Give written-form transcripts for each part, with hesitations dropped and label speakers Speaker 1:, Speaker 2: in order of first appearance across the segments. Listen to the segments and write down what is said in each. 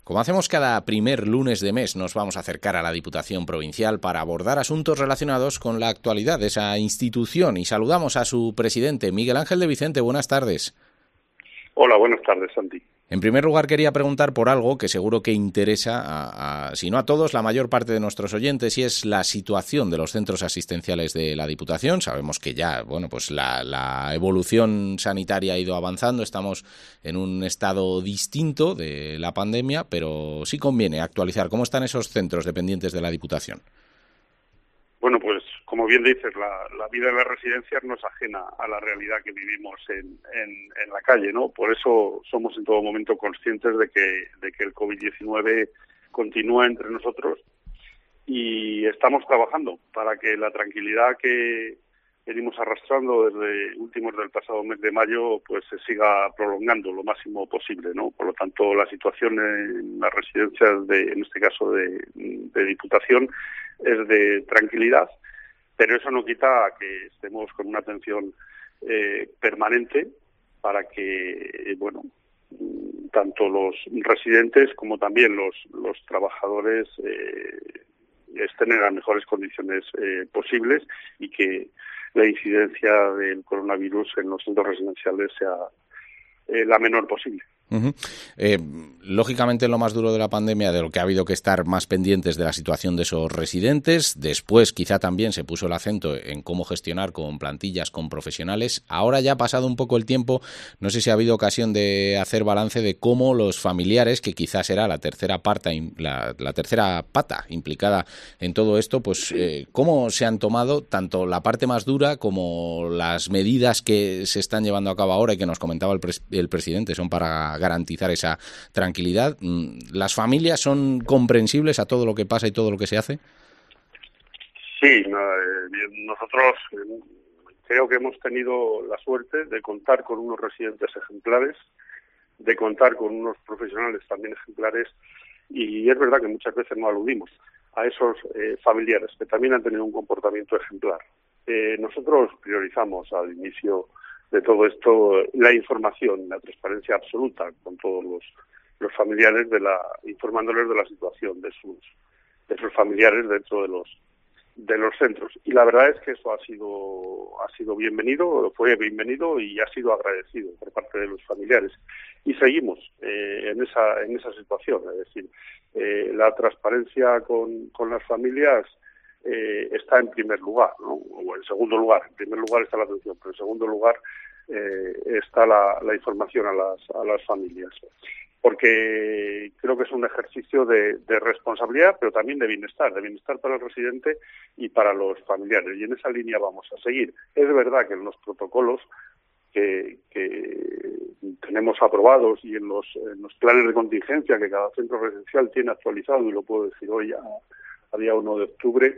Speaker 1: Como hacemos cada primer lunes de mes, nos vamos a acercar a la Diputación Provincial para abordar asuntos relacionados con la actualidad de esa institución y saludamos a su presidente, Miguel Ángel de Vicente. Buenas tardes.
Speaker 2: Hola, buenas tardes, Santi.
Speaker 1: En primer lugar, quería preguntar por algo que seguro que interesa, si no a todos, la mayor parte de nuestros oyentes, y es la situación de los centros asistenciales de la Diputación. Sabemos que ya, pues la evolución sanitaria ha ido avanzando, estamos en un estado distinto de la pandemia, pero sí conviene actualizar cómo están esos centros dependientes de la Diputación.
Speaker 2: Bueno, pues como bien dices, la vida de las residencias no es ajena a la realidad que vivimos en la calle, ¿no? Por eso somos en todo momento conscientes de que el COVID-19 continúa entre nosotros y estamos trabajando para que la tranquilidad que venimos arrastrando desde últimos del pasado mes de mayo pues se siga prolongando lo máximo posible, ¿no? Por lo tanto, la situación en las residencias en este caso de Diputación es de tranquilidad, pero eso no quita que estemos con una atención permanente para que, tanto los residentes como también los trabajadores estén en las mejores condiciones posibles y que la incidencia del coronavirus en los centros residenciales sea la menor posible.
Speaker 1: Uh-huh. Lógicamente, lo más duro de la pandemia, de lo que ha habido que estar más pendientes de la situación de esos residentes. Después, quizá también se puso el acento en cómo gestionar con plantillas, con profesionales. Ahora ya ha pasado un poco el tiempo, no sé si ha habido ocasión de hacer balance de cómo los familiares, que quizás será la tercera pata implicada en todo esto, pues cómo se han tomado tanto la parte más dura como las medidas que se están llevando a cabo ahora y que nos comentaba el presidente, son para garantizar esa tranquilidad. ¿Las familias son comprensibles a todo lo que pasa y todo lo que se hace?
Speaker 2: Sí, nosotros creo que hemos tenido la suerte de contar con unos residentes ejemplares, de contar con unos profesionales también ejemplares, y es verdad que muchas veces no aludimos a esos familiares que también han tenido un comportamiento ejemplar. Nosotros priorizamos al inicio de todo esto la información, la transparencia absoluta con todos los familiares, informándoles de la situación de sus familiares dentro de los centros. Y la verdad es que eso ha sido bienvenido, fue bienvenido y ha sido agradecido por parte de los familiares. Y seguimos en esa situación, es decir, la transparencia con las familias está en primer lugar, ¿no? O en segundo lugar. En primer lugar está la atención, pero en segundo lugar está la información a las familias. Porque creo que es un ejercicio de responsabilidad, pero también de bienestar para el residente y para los familiares. Y en esa línea vamos a seguir. Es verdad que en los protocolos que tenemos aprobados y en los planes de contingencia que cada centro residencial tiene actualizado, y lo puedo decir hoy a día 1 de octubre,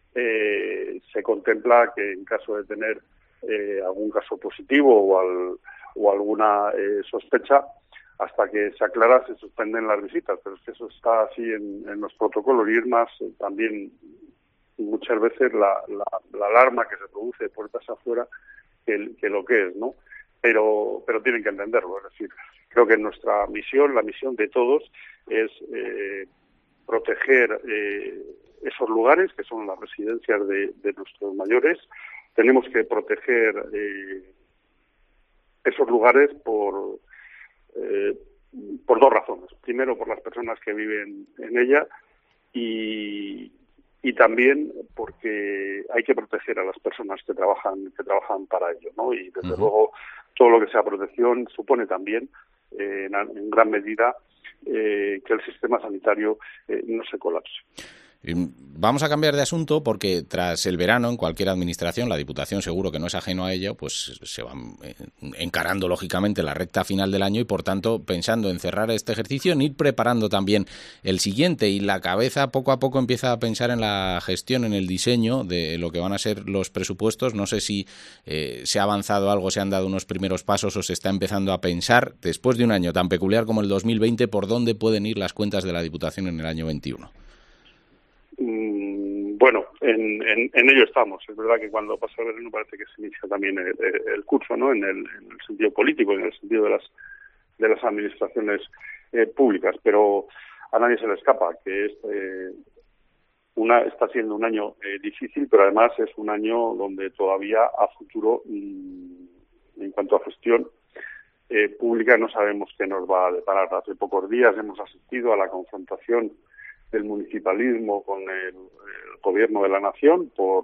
Speaker 2: se contempla que en caso de tener algún caso positivo o alguna sospecha, hasta que se aclara se suspenden las visitas, pero es que eso está así en los protocolos, y es más, también muchas veces la alarma que se produce de puertas afuera que lo que es, ¿no? Pero tienen que entenderlo, es decir, creo que nuestra misión, la misión de todos, es proteger esos lugares que son las residencias de nuestros mayores. Tenemos que proteger esos lugares por dos razones. Primero, por las personas que viven en ella y también porque hay que proteger a las personas que trabajan para ello, ¿no? Y desde luego todo lo que sea protección supone también en gran medida que el sistema sanitario no se colapse.
Speaker 1: Vamos a cambiar de asunto porque tras el verano en cualquier administración, la Diputación seguro que no es ajeno a ello, pues se van encarando lógicamente la recta final del año y por tanto pensando en cerrar este ejercicio, en ir preparando también el siguiente, y la cabeza poco a poco empieza a pensar en la gestión, en el diseño de lo que van a ser los presupuestos. No sé si se ha avanzado algo, se han dado unos primeros pasos o se está empezando a pensar, después de un año tan peculiar como el 2020, por dónde pueden ir las cuentas de la Diputación en el año 21.
Speaker 2: Bueno, en ello estamos. Es verdad que cuando pasa el verano parece que se inicia también el curso, ¿no? En el sentido político, en el sentido de las administraciones públicas. Pero a nadie se le escapa que está siendo un año difícil, pero además es un año donde todavía a futuro, en cuanto a gestión pública, no sabemos qué nos va a deparar. Hace pocos días hemos asistido a la confrontación del municipalismo con el gobierno de la nación por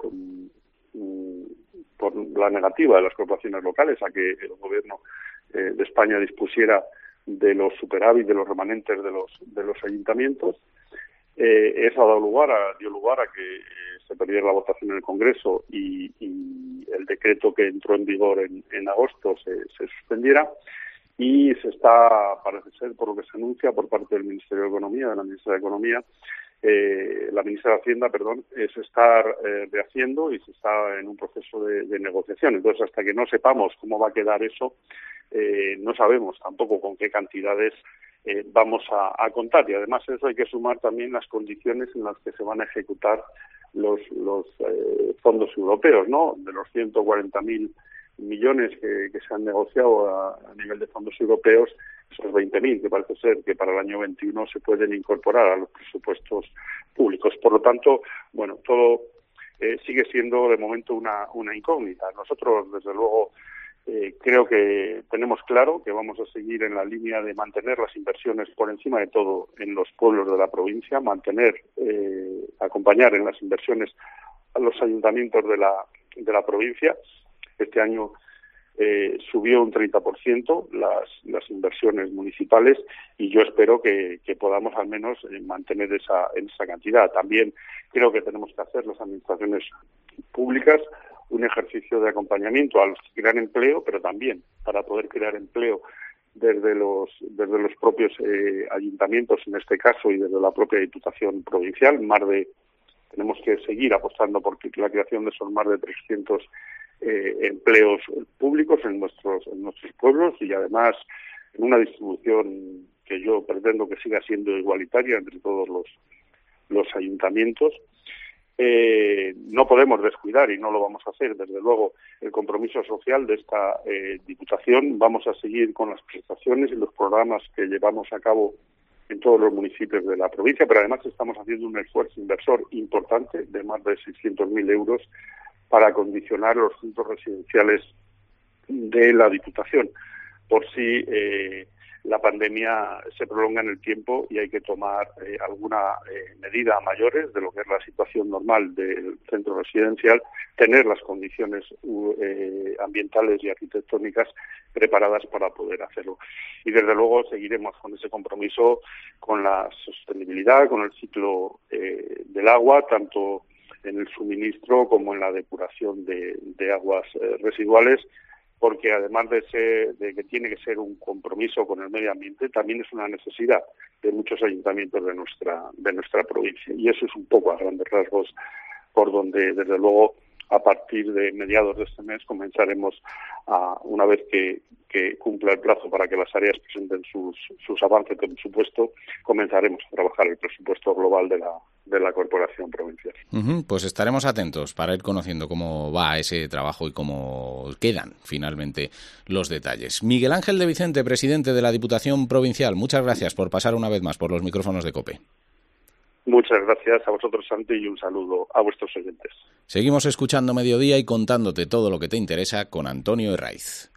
Speaker 2: la negativa de las corporaciones locales a que el gobierno de España dispusiera de los superávit, de los remanentes de los ayuntamientos. Eso dio lugar a que se perdiera la votación en el Congreso y el decreto que entró en vigor en agosto se suspendiera, y parece ser, por lo que se anuncia por parte del Ministerio de Economía, de la Ministra de Economía, la Ministra de Hacienda, se está rehaciendo y se está en un proceso de negociación. Entonces, hasta que no sepamos cómo va a quedar eso, no sabemos tampoco con qué cantidades vamos a contar. Y además eso hay que sumar también las condiciones en las que se van a ejecutar los fondos europeos, ¿no? De los 140.000 millones que se han negociado a nivel de fondos europeos, esos 20.000 que parece ser que para el año 21 se pueden incorporar a los presupuestos públicos. Por lo tanto, bueno, todo sigue siendo de momento una incógnita. Nosotros, desde luego, creo que tenemos claro que vamos a seguir en la línea de mantener las inversiones por encima de todo en los pueblos de la provincia, acompañar en las inversiones a los ayuntamientos de la provincia. Este año subió un 30% las inversiones municipales, y yo espero que podamos al menos mantener esa cantidad. También creo que tenemos que hacer las administraciones públicas un ejercicio de acompañamiento a los que crean empleo, pero también para poder crear empleo desde los propios ayuntamientos, en este caso, y desde la propia Diputación Provincial. Tenemos que seguir apostando por la creación de esos más de 300 empleos públicos en nuestros pueblos, y además en una distribución que yo pretendo que siga siendo igualitaria entre todos los ayuntamientos. No podemos descuidar, y no lo vamos a hacer, desde luego, el compromiso social de esta Diputación. Vamos a seguir con las prestaciones y los programas que llevamos a cabo en todos los municipios de la provincia, pero además estamos haciendo un esfuerzo inversor importante de más de 600.000 euros para acondicionar los centros residenciales de la Diputación, por si la pandemia se prolonga en el tiempo y hay que tomar alguna medida a mayores de lo que es la situación normal del centro residencial, tener las condiciones ambientales y arquitectónicas preparadas para poder hacerlo. Y desde luego seguiremos con ese compromiso con la sostenibilidad, con el ciclo del agua, tanto en el suministro como en la depuración de aguas residuales, porque además de que tiene que ser un compromiso con el medio ambiente, también es una necesidad de muchos ayuntamientos de nuestra provincia. Y eso es un poco, a grandes rasgos, por donde, desde luego, a partir de mediados de este mes comenzaremos, una vez que cumpla el plazo para que las áreas presenten sus avances de presupuesto, comenzaremos a trabajar el presupuesto global de la Corporación Provincial.
Speaker 1: Pues estaremos atentos para ir conociendo cómo va ese trabajo y cómo quedan finalmente los detalles. Miguel Ángel de Vicente, presidente de la Diputación Provincial, muchas gracias por pasar una vez más por los micrófonos de COPE.
Speaker 2: Muchas gracias a vosotros, Santi, y un saludo a vuestros oyentes.
Speaker 1: Seguimos escuchando Mediodía y contándote todo lo que te interesa con Antonio Herraiz.